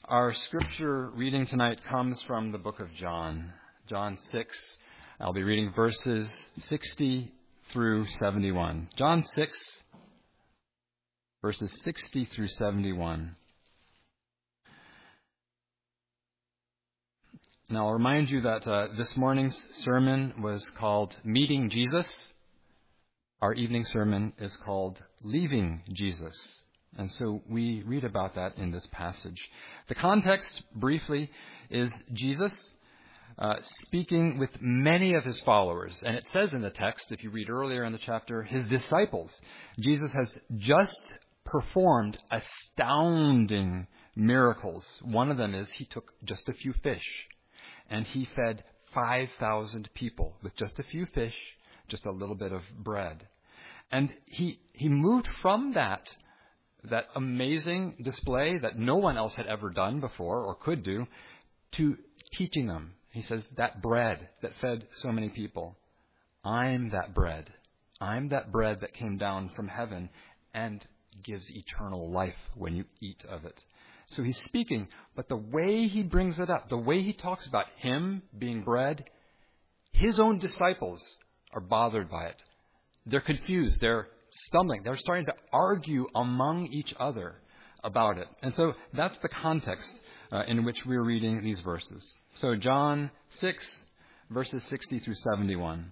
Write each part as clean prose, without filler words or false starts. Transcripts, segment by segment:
Our scripture reading tonight comes from the book of John, John 6. I'll be reading verses 60 through 71. John 6, verses 60 through 71. Now, I'll remind you that this morning's sermon was called Meeting Jesus. Our evening sermon is called Leaving Jesus. And so we read about that in this passage. The context, briefly, is Jesus speaking with many of his followers. And it says in the text, if you read earlier in the chapter, his disciples. Jesus has just performed astounding miracles. One of them is he took just a few fish and he fed 5,000 people with just a few fish, just a little bit of bread. And he moved from that amazing display that no one else had ever done before or could do, to teaching them. He says, that bread that fed so many people, I'm that bread. I'm that bread that came down from heaven and gives eternal life when you eat of it. So he's speaking, but the way he brings it up, the way he talks about him being bread, his own disciples are bothered by it. They're confused. They're stumbling. They're starting to argue among each other about it. And so that's the context in which we're reading these verses. So John 6, verses 60 through 71.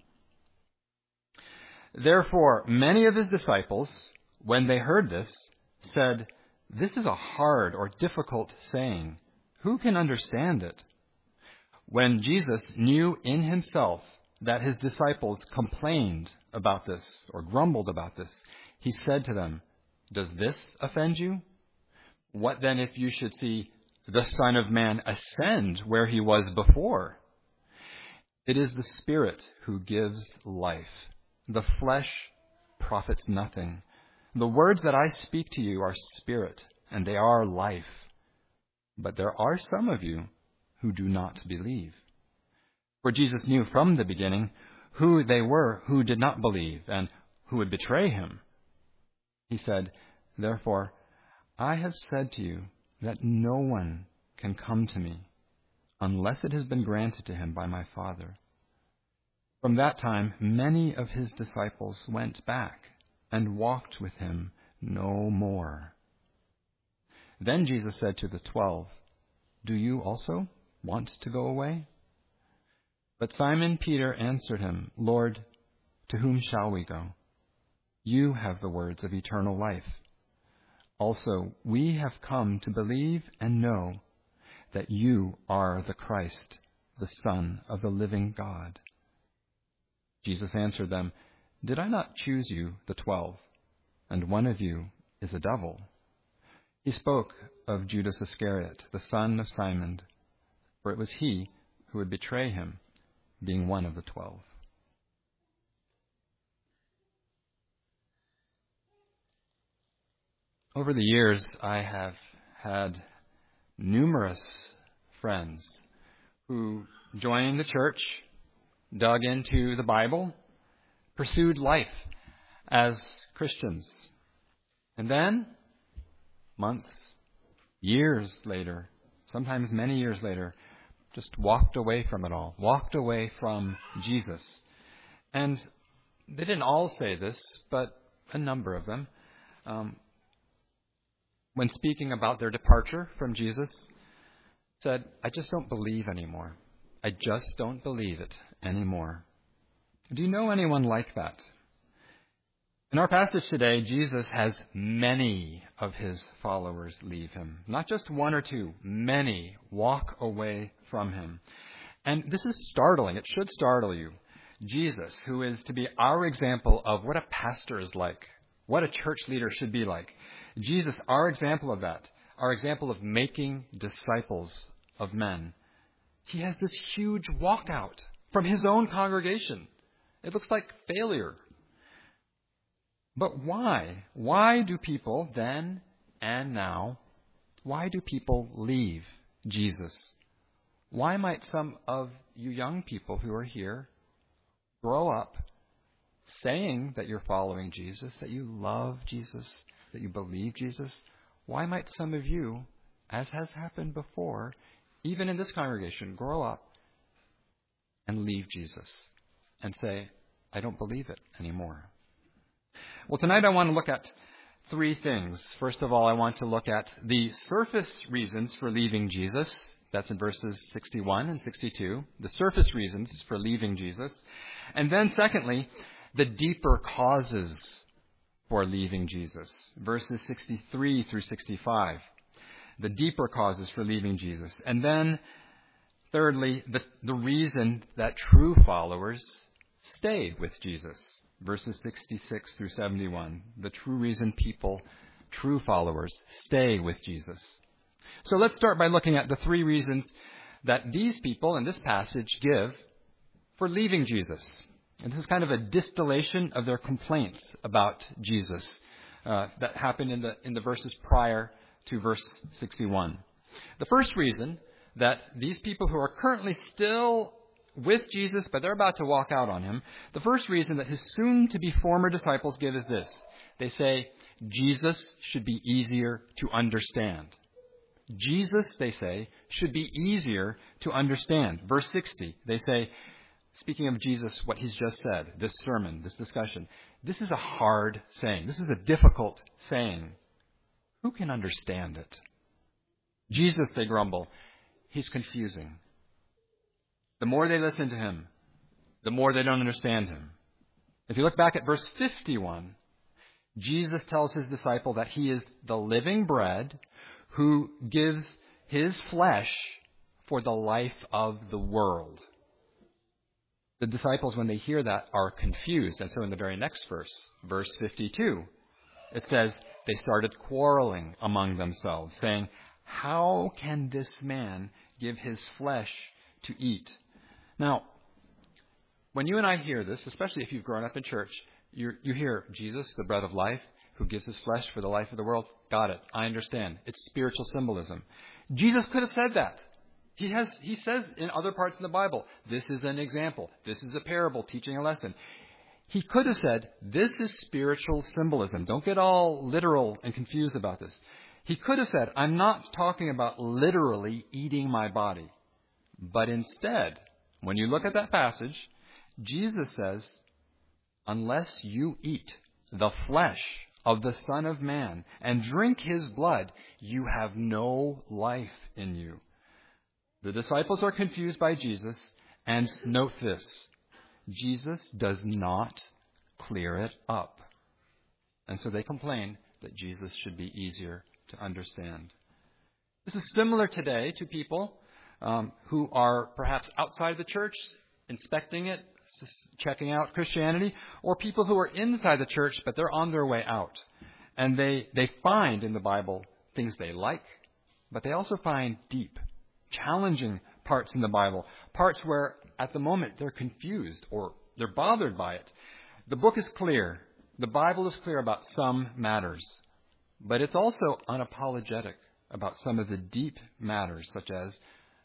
Therefore, many of his disciples, when they heard this, said, "This is a hard or difficult saying. Who can understand it?" When Jesus knew in himself that his disciples complained about this or grumbled about this, he said to them, "Does this offend you? What then if you should see the Son of Man ascend where he was before? It is the Spirit who gives life. The flesh profits nothing. The words that I speak to you are spirit, and they are life. But there are some of you who do not believe." For Jesus knew from the beginning who they were who did not believe and who would betray him. He said, "Therefore, I have said to you that no one can come to me unless it has been granted to him by my Father." From that time, many of his disciples went back and walked with him no more. Then Jesus said to the 12, "Do you also want to go away?" But Simon Peter answered him, "Lord, to whom shall we go? You have the words of eternal life. Also, we have come to believe and know that you are the Christ, the Son of the living God." Jesus answered them, "Did I not choose you, the 12, and one of you is a devil?" He spoke of Judas Iscariot, the son of Simon, for it was he who would betray him, being one of the 12. Over the years, I have had numerous friends who joined the church, dug into the Bible, pursued life as Christians, and then months, years later, sometimes many years later, just walked away from it all, walked away from Jesus. And they didn't all say this, but a number of them, when speaking about their departure from Jesus, said, "I just don't believe anymore. I just don't believe it anymore." Do you know anyone like that? In our passage today, Jesus has many of his followers leave him. Not just one or two, many walk away from him. And this is startling. It should startle you. Jesus, who is to be our example of what a pastor is like, what a church leader should be like. Jesus, our example of that, our example of making disciples of men. He has this huge walkout from his own congregation. It looks like failure. But why? Why do people then and now, why do people leave Jesus? Why might some of you young people who are here grow up saying that you're following Jesus, that you love Jesus, that you believe Jesus? Why might some of you as has happened before, even in this congregation, grow up and leave Jesus and say, I don't believe it anymore. Well, tonight I want to look at three things. First of all, I want to look at the surface reasons for leaving Jesus. That's in verses 61 and 62. The surface reasons for leaving Jesus. And then secondly, the deeper causes for leaving Jesus. Verses 63 through 65. The deeper causes for leaving Jesus. And then thirdly, the reason that true followers stay with Jesus. Verses 66 through 71. The true reason people, true followers, stay with Jesus. So let's start by looking at the three reasons that these people in this passage give for leaving Jesus. And this is kind of a distillation of their complaints about Jesus that happened in the verses prior to verse 61. The first reason that these people who are currently still with Jesus, but they're about to walk out on him, the first reason that his soon-to-be former disciples give is this. They say, Jesus should be easier to understand. Jesus, they say, should be easier to understand. Verse 60, they say, speaking of Jesus, what he's just said, this sermon, this discussion, this is a hard saying. This is a difficult saying. Who can understand it? Jesus, they grumble, he's confusing. The more they listen to him, the more they don't understand him. If you look back at verse 51, Jesus tells his disciple that he is the living bread who gives his flesh for the life of the world. The disciples, when they hear that, are confused. And so in the very next verse, verse 52, it says they started quarreling among themselves, saying, how can this man give his flesh to eat? Now, when you and I hear this, especially if you've grown up in church, you hear Jesus, the bread of life, who gives his flesh for the life of the world. Got it. I understand. It's spiritual symbolism. Jesus could have said that. He says in other parts of the Bible, this is an example. This is a parable teaching a lesson. He could have said, this is spiritual symbolism. Don't get all literal and confused about this. He could have said, I'm not talking about literally eating my body. But instead, when you look at that passage, Jesus says, unless you eat the flesh of the Son of Man and drink his blood, you have no life in you. The disciples are confused by Jesus, and note this, Jesus does not clear it up. And so they complain that Jesus should be easier to understand. This is similar today to people who are perhaps outside the church, inspecting it, checking out Christianity, or people who are inside the church, but they're on their way out. And they find in the Bible things they like, but they also find deep, challenging parts in the Bible, parts where at the moment they're confused or they're bothered by it. The book is clear. The Bible is clear about some matters, but it's also unapologetic about some of the deep matters, such as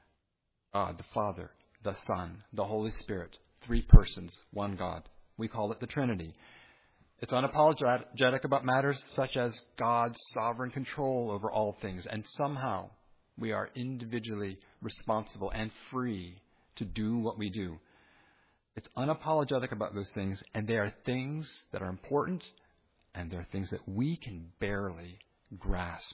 God, the Father, the Son, the Holy Spirit, three persons, one God. We call it the Trinity. It's unapologetic about matters such as God's sovereign control over all things, and somehow we are individually responsible and free to do what we do. It's unapologetic about those things, and they are things that are important, and they're things that we can barely grasp.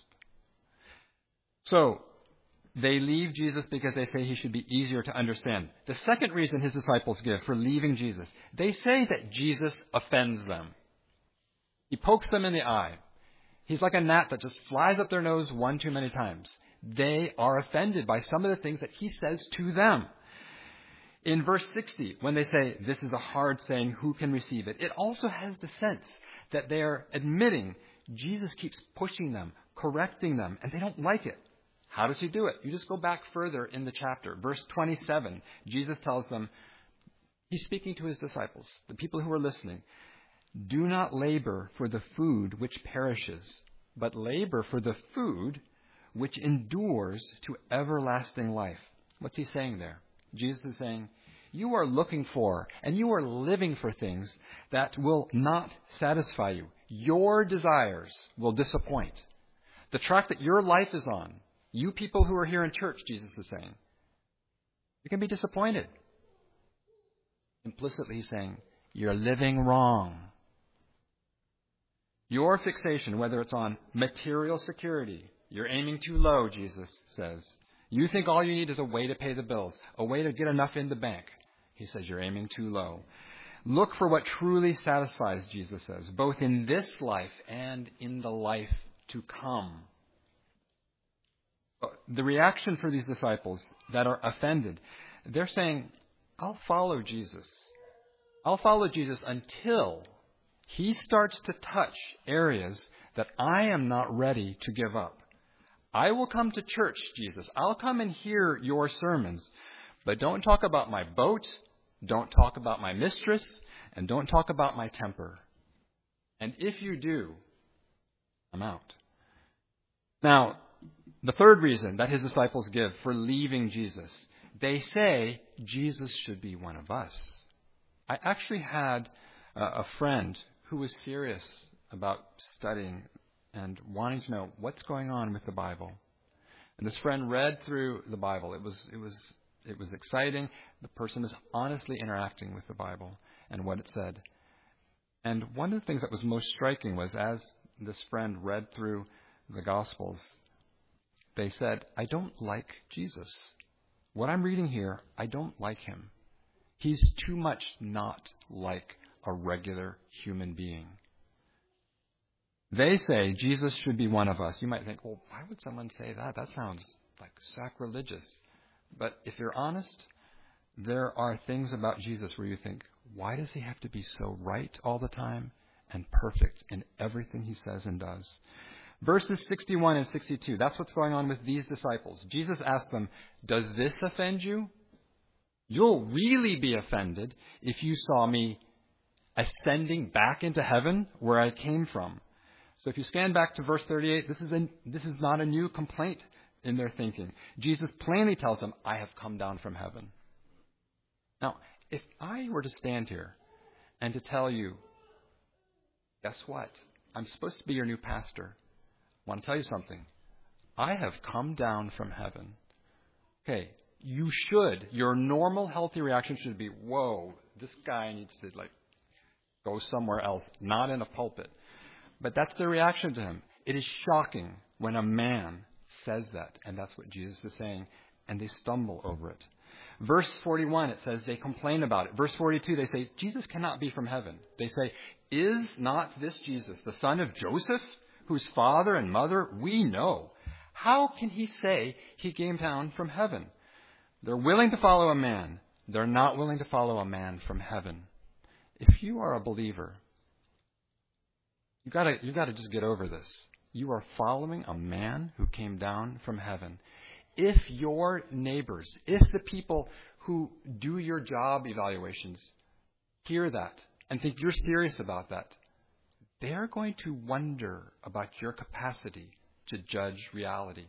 So, they leave Jesus because they say he should be easier to understand. The second reason his disciples give for leaving Jesus, they say that Jesus offends them. He pokes them in the eye. He's like a gnat that just flies up their nose one too many times. They are offended by some of the things that he says to them. In verse 60, when they say, this is a hard saying, who can receive it? It also has the sense that they're admitting Jesus keeps pushing them, correcting them, and they don't like it. How does he do it? You just go back further in the chapter. Verse 27, Jesus tells them, he's speaking to his disciples, the people who are listening, do not labor for the food which perishes, but labor for the food which endures to everlasting life. What's he saying there? Jesus is saying, you are looking for and you are living for things that will not satisfy you. Your desires will disappoint. The track that your life is on, You people who are here in church, Jesus is saying, you can be disappointed. Implicitly he's saying, you're living wrong. Your fixation, whether it's on material security, you're aiming too low, Jesus says. You think all you need is a way to pay the bills, a way to get enough in the bank. He says you're aiming too low. Look for what truly satisfies, Jesus says, both in this life and in the life to come. The reaction for these disciples that are offended, they're saying, I'll follow Jesus. I'll follow Jesus until he starts to touch areas that I am not ready to give up. I will come to church, Jesus. I'll come and hear your sermons. But don't talk about my boat, don't talk about my mistress, and don't talk about my temper. And if you do, I'm out. Now, the third reason that his disciples give for leaving Jesus, they say Jesus should be one of us. I actually had a friend who was serious about studying and wanting to know what's going on with the Bible. And this friend read through the Bible. It was exciting. The person is honestly interacting with the Bible and what it said. And one of the things that was most striking was as this friend read through the Gospels, they said, I don't like Jesus. What I'm reading here, I don't like him. He's too much not like a regular human being. They say Jesus should be one of us. You might think, well, why would someone say that? That sounds like sacrilegious. But if you're honest, there are things about Jesus where you think, why does he have to be so right all the time and perfect in everything he says and does? Verses 61 and 62, that's what's going on with these disciples. Jesus asked them, does this offend you? You'll really be offended if you saw me ascending back into heaven where I came from. So if you scan back to verse 38, this is not a new complaint in their thinking. Jesus plainly tells them, I have come down from heaven. Now, if I were to stand here and to tell you, guess what? I'm supposed to be your new pastor. I want to tell you something. I have come down from heaven. Okay, your normal healthy reaction should be, whoa, this guy needs to go somewhere else, not in a pulpit. But that's the reaction to him. It is shocking when a man says that, and that's what Jesus is saying, and they stumble over it. Verse 41, it says they complain about it. Verse 42, they say, Jesus cannot be from heaven. They say, is not this Jesus, the son of Joseph, whose father and mother we know? How can he say he came down from heaven? They're willing to follow a man. They're not willing to follow a man from heaven. If you are a believer, you gotta just get over this. You are following a man who came down from heaven. If your neighbors, if the people who do your job evaluations hear that and think you're serious about that, they're going to wonder about your capacity to judge reality.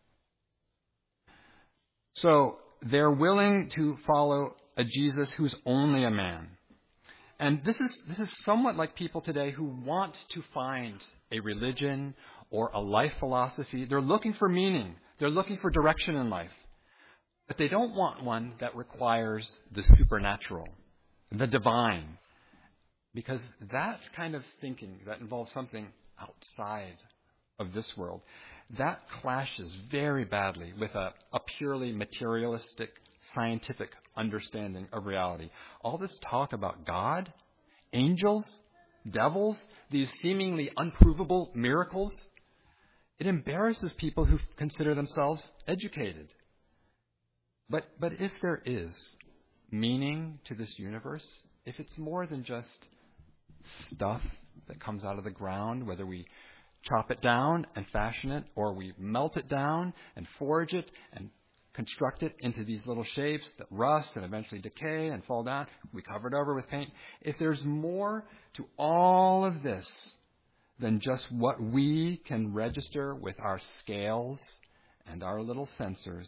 So they're willing to follow a Jesus who's only a man. And this is somewhat like people today who want to find a religion or a life philosophy. They're looking for meaning. They're looking for direction in life. But they don't want one that requires the supernatural, the divine. Because that's kind of thinking that involves something outside of this world. That clashes very badly with a purely materialistic, scientific understanding of reality. All this talk about God, angels, devils, these seemingly unprovable miracles, it embarrasses people who consider themselves educated. But if there is meaning to this universe, if it's more than just stuff that comes out of the ground, whether we chop it down and fashion it, or we melt it down and forge it and construct it into these little shapes that rust and eventually decay and fall down. We cover it over with paint. If there's more to all of this than just what we can register with our scales and our little sensors,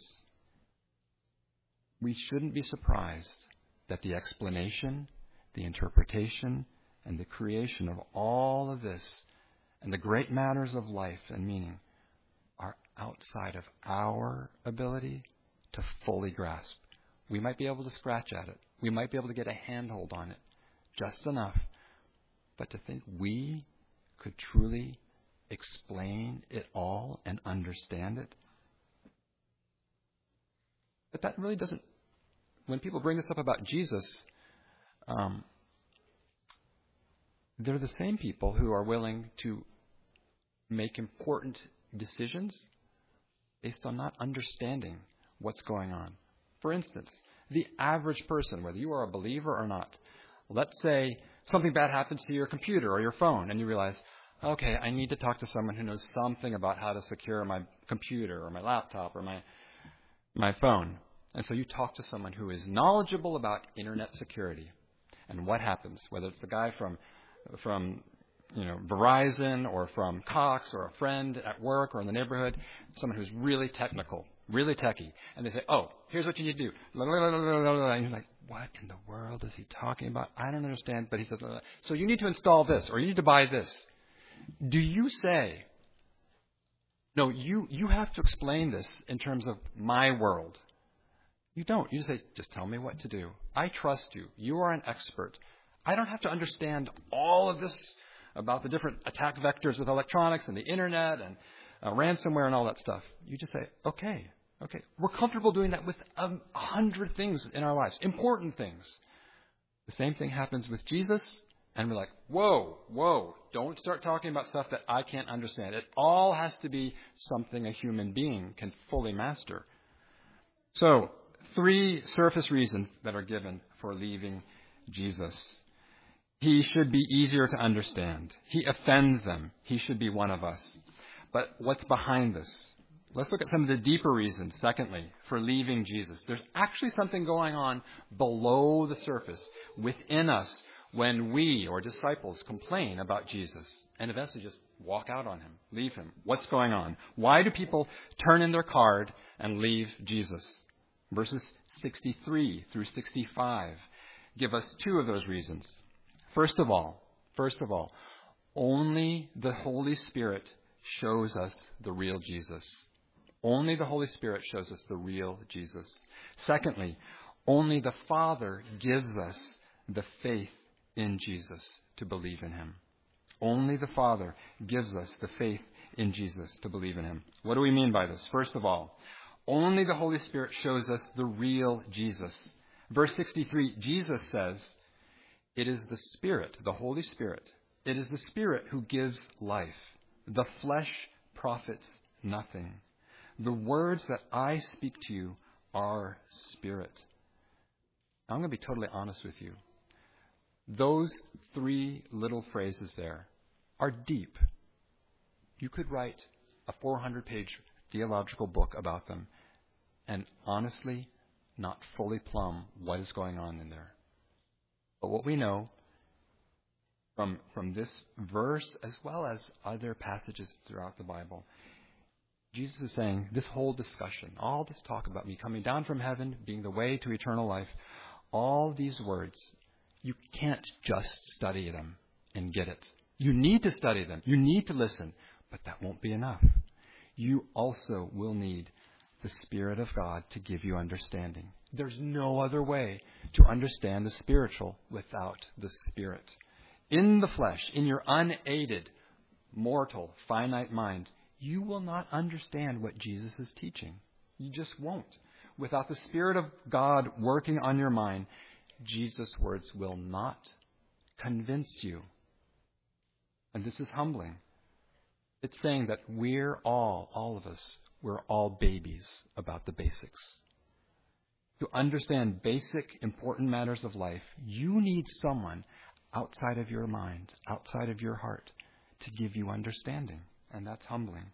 we shouldn't be surprised that the explanation, the interpretation, and the creation of all of this and the great matters of life and meaning are outside of our ability to fully grasp. We might be able to scratch at it. We might be able to get a handhold on it, just enough. But to think we could truly explain it all and understand it, but that really doesn't, when people bring this up about Jesus, they're the same people who are willing to make important decisions based on not understanding what's going on. For instance, the average person, whether you are a believer or not, let's say something bad happens to your computer or your phone and you realize, okay, I need to talk to someone who knows something about how to secure my computer or my laptop or my phone. And so you talk to someone who is knowledgeable about internet security. And what happens? Whether it's the guy from Verizon or from Cox or a friend at work or in the neighborhood, someone who's really technical, really techie. And they say, oh, here's what you need to do. And you're like, what in the world is he talking about? I don't understand. But he says, so you need to install this or you need to buy this. Do you say, no, you have to explain this in terms of my world? You don't. You just say, just tell me what to do. I trust you. You are an expert. I don't have to understand all of this about the different attack vectors with electronics and the internet and ransomware and all that stuff. You just say, okay. We're comfortable doing that with 100 things in our lives, important things. The same thing happens with Jesus, and we're like, whoa, don't start talking about stuff that I can't understand. It all has to be something a human being can fully master. So, 3 surface reasons that are given for leaving Jesus. He should be easier to understand. He offends them. He should be one of us. But what's behind this? Let's look at some of the deeper reasons, secondly, for leaving Jesus. There's actually something going on below the surface within us when we or disciples complain about Jesus and eventually just walk out on him, leave him. What's going on? Why do people turn in their card and leave Jesus? Verses 63 through 65 give us 2 of those reasons. First of all, only the Holy Spirit shows us the real Jesus. Only the Holy Spirit shows us the real Jesus. Secondly, only the Father gives us the faith in Jesus to believe in him. Only the Father gives us the faith in Jesus to believe in him. What do we mean by this? First of all, only the Holy Spirit shows us the real Jesus. Verse 63, Jesus says, it is the Spirit, the Holy Spirit. It is the Spirit who gives life. The flesh profits nothing. The words that I speak to you are spirit. I'm going to be totally honest with you. Those 3 little phrases there are deep. You could write a 400-page theological book about them and honestly not fully plumb what is going on in there. But what we know from this verse as well as other passages throughout the Bible, Jesus is saying this whole discussion, all this talk about me coming down from heaven, being the way to eternal life, all these words, you can't just study them and get it. You need to study them. You need to listen. But that won't be enough. You also will need the Spirit of God to give you understanding. There's no other way to understand the spiritual without the Spirit. In the flesh, in your unaided, mortal, finite mind, you will not understand what Jesus is teaching. You just won't. Without the Spirit of God working on your mind, Jesus' words will not convince you. And this is humbling. It's saying that we're all of us, we're all babies about the basics. To understand basic, important matters of life, you need someone outside of your mind, outside of your heart, to give you understanding. And that's humbling.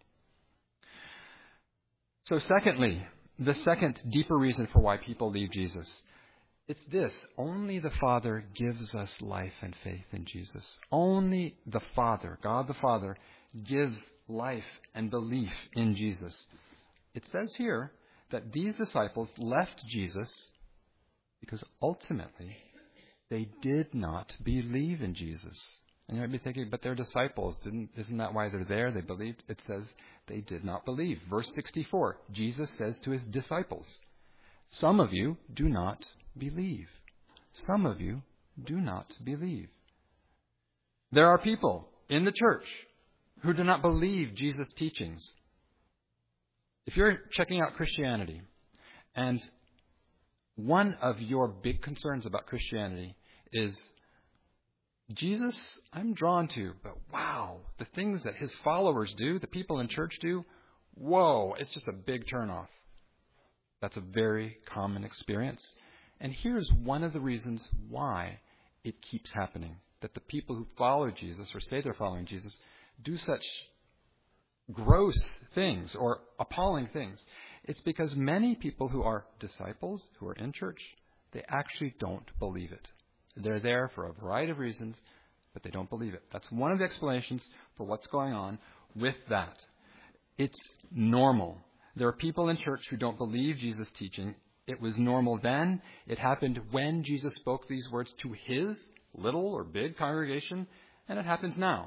So secondly, the second deeper reason for why people leave Jesus, it's this: only the Father gives us life and faith in Jesus. Only the Father, God the Father, gives life and belief in Jesus. It says here that these disciples left Jesus because ultimately they did not believe in Jesus. And you might be thinking, but they're disciples. Isn't that why they're there? They believed. It says they did not believe. Verse 64, Jesus says to his disciples, some of you do not believe. Some of you do not believe. There are people in the church who do not believe Jesus' teachings. If you're checking out Christianity, and one of your big concerns about Christianity is Jesus, I'm drawn to, but wow, the things that his followers do, the people in church do, whoa, it's just a big turnoff. That's a very common experience. And here's one of the reasons why it keeps happening, that the people who follow Jesus or say they're following Jesus do such gross things or appalling things. It's because many people who are disciples, who are in church, they actually don't believe it. They're there for a variety of reasons, but they don't believe it. That's one of the explanations for what's going on with that. It's normal. There are people in church who don't believe Jesus' teaching. It was normal then. It happened when Jesus spoke these words to his little or big congregation, and it happens now.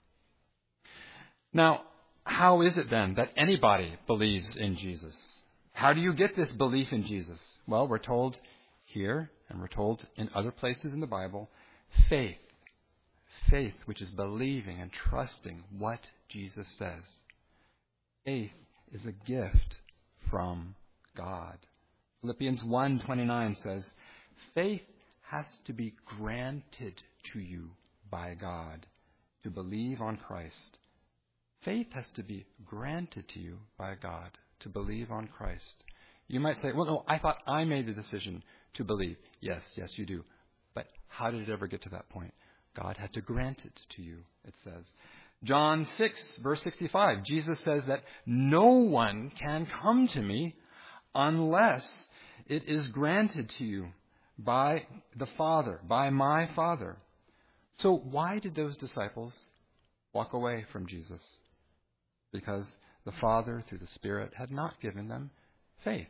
Now, how is it then that anybody believes in Jesus? How do you get this belief in Jesus? Well, we're told here, and we're told in other places in the Bible, faith. Faith, which is believing and trusting what Jesus says. Faith is a gift from God. Philippians 1:29 says, faith has to be granted to you by God to believe on Christ. Faith has to be granted to you by God to believe on Christ. You might say, well, no, I thought I made the decision to believe. Yes, you do. But how did it ever get to that point? God had to grant it to you, it says. John 6, verse 65, Jesus says that no one can come to me unless it is granted to you by the Father, by my Father. So why did those disciples walk away from Jesus? Because the Father, through the Spirit, had not given them faith.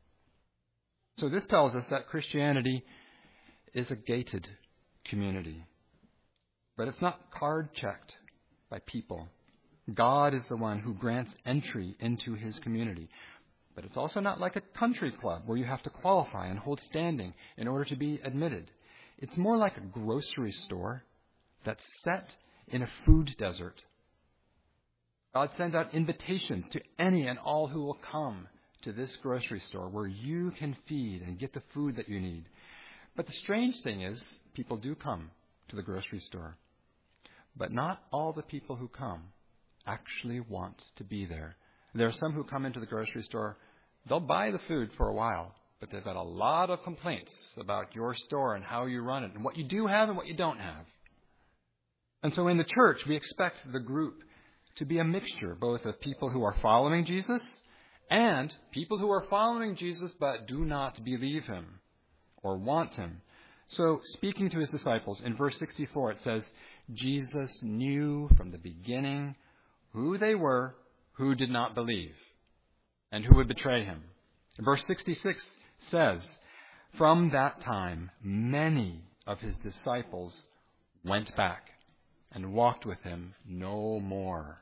So this tells us that Christianity is a gated community. But it's not card-checked by people. God is the one who grants entry into his community. But it's also not like a country club where you have to qualify and hold standing in order to be admitted. It's more like a grocery store that's set in a food desert. God sends out invitations to any and all who will come to this grocery store where you can feed and get the food that you need. But the strange thing is, people do come to the grocery store. But not all the people who come actually want to be there. There are some who come into the grocery store, they'll buy the food for a while, but they've got a lot of complaints about your store and how you run it and what you do have and what you don't have. And so in the church, we expect the group to be a mixture, both of people who are following Jesus and people who are following Jesus but do not believe him or want him. So speaking to his disciples, in verse 64 it says, Jesus knew from the beginning who they were who did not believe and who would betray him. Verse 66 says, from that time many of his disciples went back and walked with him no more.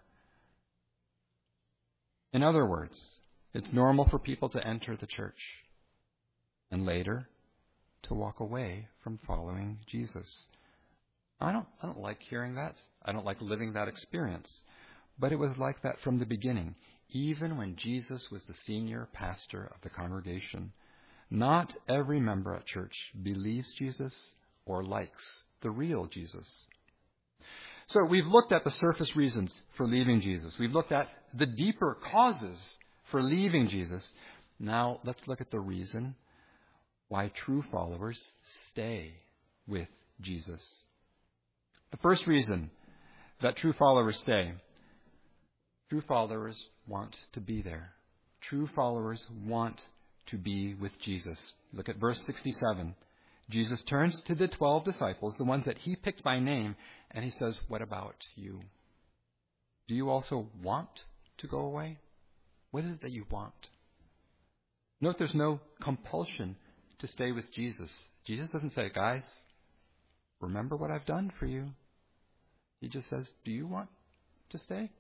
In other words, it's normal for people to enter the church and later to walk away from following Jesus. I don't like hearing that. I don't like living that experience. But it was like that from the beginning, even when Jesus was the senior pastor of the congregation. Not every member at church believes Jesus or likes the real Jesus. So we've looked at the surface reasons for leaving Jesus. We've looked at the deeper causes for leaving Jesus. Now let's look at the reason why true followers stay with Jesus. The first reason that true followers stay, true followers want to be there. True followers want to be with Jesus. Look at verse 67. Jesus turns to the 12 disciples, the ones that he picked by name, and he says, what about you? Do you also want to go away? What is it that you want? Note there's no compulsion to stay with Jesus. Jesus doesn't say, guys, remember what I've done for you. He just says, do you want to stay?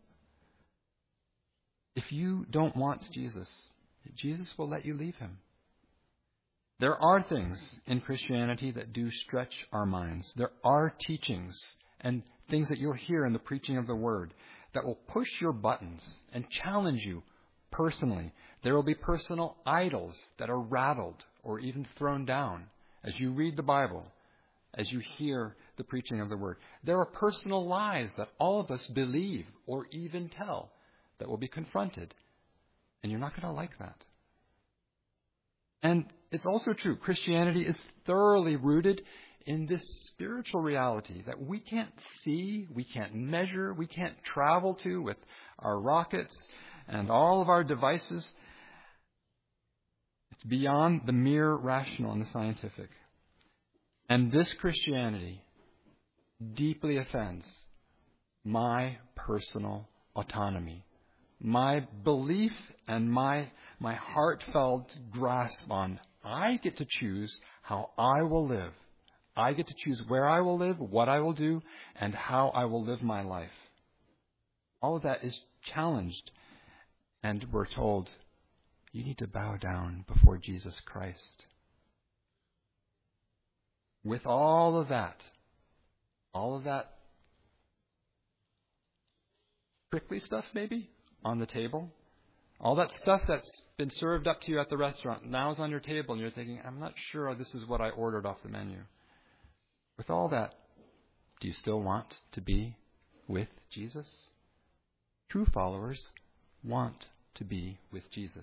If you don't want Jesus, Jesus will let you leave him. There are things in Christianity that do stretch our minds. There are teachings and things that you'll hear in the preaching of the Word that will push your buttons and challenge you personally. There will be personal idols that are rattled or even thrown down as you read the Bible, as you hear the preaching of the Word. There are personal lies that all of us believe or even tell that will be confronted. And you're not going to like that. And it's also true, Christianity is thoroughly rooted in this spiritual reality that we can't see, we can't measure, we can't travel to with our rockets and all of our devices. It's beyond the mere rational and the scientific. And this Christianity deeply offends my personal autonomy, my belief and my heartfelt grasp on I get to choose how I will live. I get to choose where I will live, what I will do, and how I will live my life. All of that is challenged, and we're told, you need to bow down before Jesus Christ. With all of that prickly stuff maybe on the table, all that stuff that's been served up to you at the restaurant now is on your table, and you're thinking, I'm not sure this is what I ordered off the menu. With all that, do you still want to be with Jesus? True followers want to be with Jesus.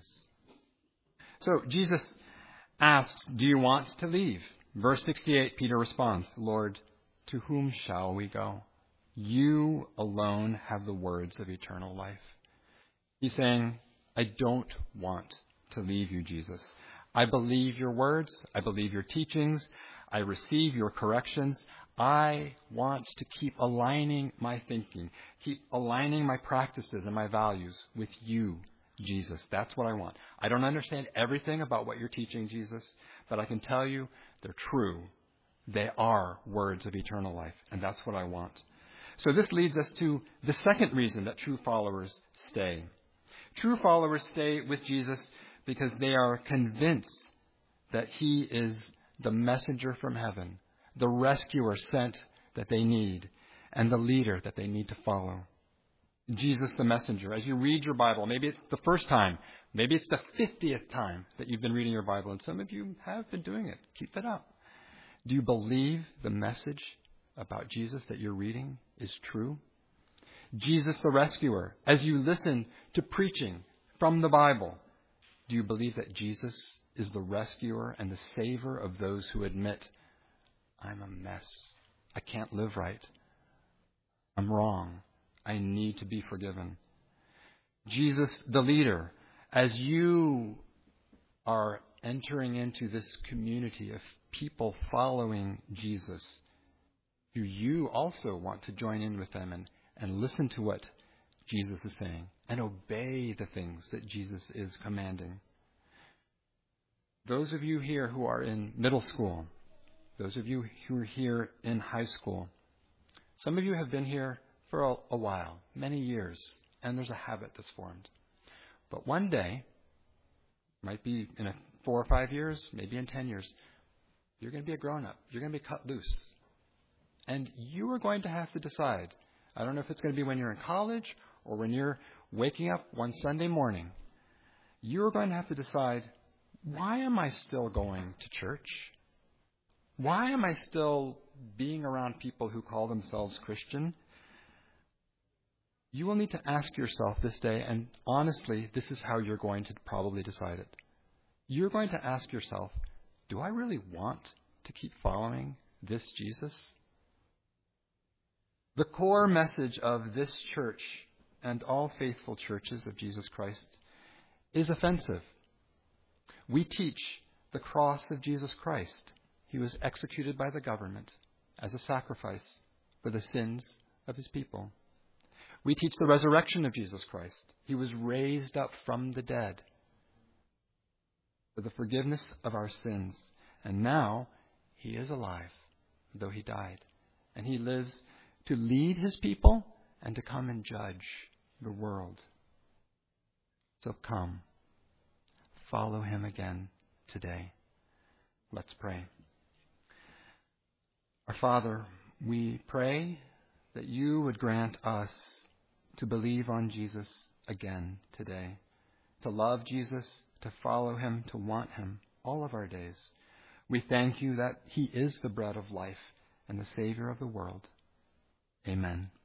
So Jesus asks, do you want to leave? Verse 68, Peter responds, Lord, to whom shall we go? You alone have the words of eternal life. He's saying, I don't want to leave you, Jesus. I believe your words. I believe your teachings. I receive your corrections. I want to keep aligning my thinking, keep aligning my practices and my values with you, Jesus. That's what I want. I don't understand everything about what you're teaching, Jesus, but I can tell you they're true. They are words of eternal life, and that's what I want. So this leads us to the second reason that true followers stay. True followers stay with Jesus because they are convinced that he is the messenger from heaven, the rescuer sent that they need, and the leader that they need to follow. Jesus the messenger. As you read your Bible, maybe it's the first time, maybe it's the 50th time that you've been reading your Bible, and some of you have been doing it. Keep it up. Do you believe the message about Jesus that you're reading is true? Jesus the rescuer. As you listen to preaching from the Bible, do you believe that Jesus is the rescuer and the savior of those who admit, I'm a mess. I can't live right. I'm wrong. I need to be forgiven. Jesus the leader. As you are entering into this community of people following Jesus, do you also want to join in with them and listen to what Jesus is saying and obey the things that Jesus is commanding? Those of you here who are in middle school, those of you who are here in high school, some of you have been here for a while, many years, and there's a habit that's formed. But one day, might be in 4 or 5 years, maybe in 10 years, you're going to be a grown-up. You're going to be cut loose. And you are going to have to decide. I don't know if it's going to be when you're in college or when you're waking up one Sunday morning. You're going to have to decide, why am I still going to church? Why am I still being around people who call themselves Christian? You will need to ask yourself this day, and honestly, this is how you're going to probably decide it. You're going to ask yourself, do I really want to keep following this Jesus? The core message of this church and all faithful churches of Jesus Christ is offensive. We teach the cross of Jesus Christ. He was executed by the government as a sacrifice for the sins of his people. We teach the resurrection of Jesus Christ. He was raised up from the dead for the forgiveness of our sins. And now he is alive, though he died. And he lives to lead his people, and to come and judge the world. So come, follow him again today. Let's pray. Our Father, we pray that you would grant us to believe on Jesus again today, to love Jesus, to follow him, to want him all of our days. We thank you that he is the bread of life and the Savior of the world. Amen.